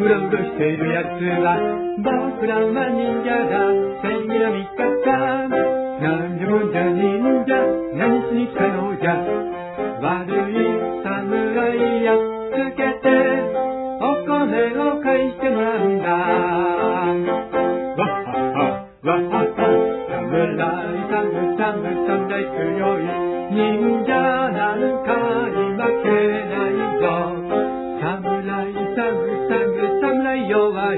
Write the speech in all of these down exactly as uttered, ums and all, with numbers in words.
うろうろしているやつは僕らは忍者だ、正義の味方。なんじゃもんじゃ忍者、何しに来たのじゃ。悪い侍やっつけてお米を返してもらうんだ。わっはっはわっはっは、侍さむさむ侍強い、忍者なんかに負けないぞ。侍さむさむ侍弱い、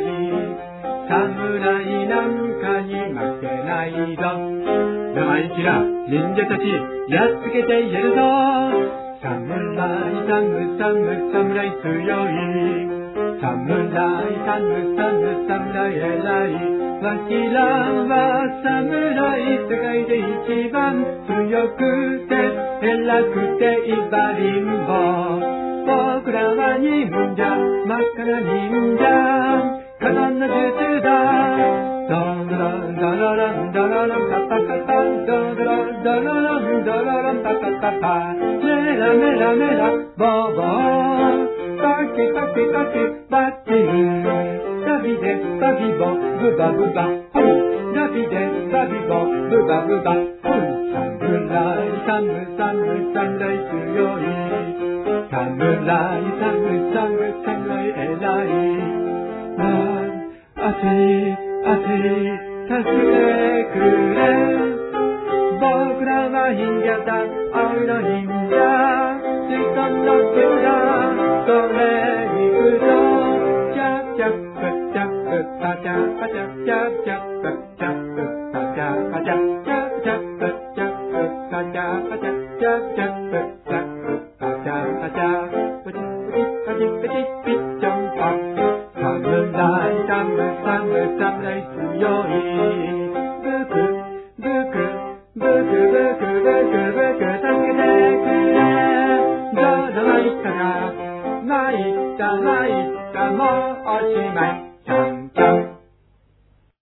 侍なんかに負けないぞ。生意気な忍者たちやっつけてやるぞ。侍さむさむ侍強い、侍さむさむ侍偉い。わしらは侍、世界で一番強くて偉くて威張りんぼ。僕らは忍者、真っ赤な忍者、刀術だ。ドロンドロロンドロロンパパパパ、ドロロンドロロンドロロンパパパパ、メラメラメラボーボー、パキパキパキバッチン、ダビデバビボブバブバホイ、ダビデバビボブバブバホイ。侍サムサム侍強い、侍サムサム侍偉い。あ、熱い熱い助けてくれ、僕らは忍者だ、青いの忍者、水遁の剣だ、それに行くぞ。チャチャプチャプパチャパチャチャチャプチャプパチャパチャチャチャプチャプパチャパチャチャチャプチャプパチャパチャプチパチパチパチピッチョンパ、侍サムサム侍強い、ブクブクブクブクブクブク助けてくれ、どうぞ参ったか、参った参ったもうおしまい。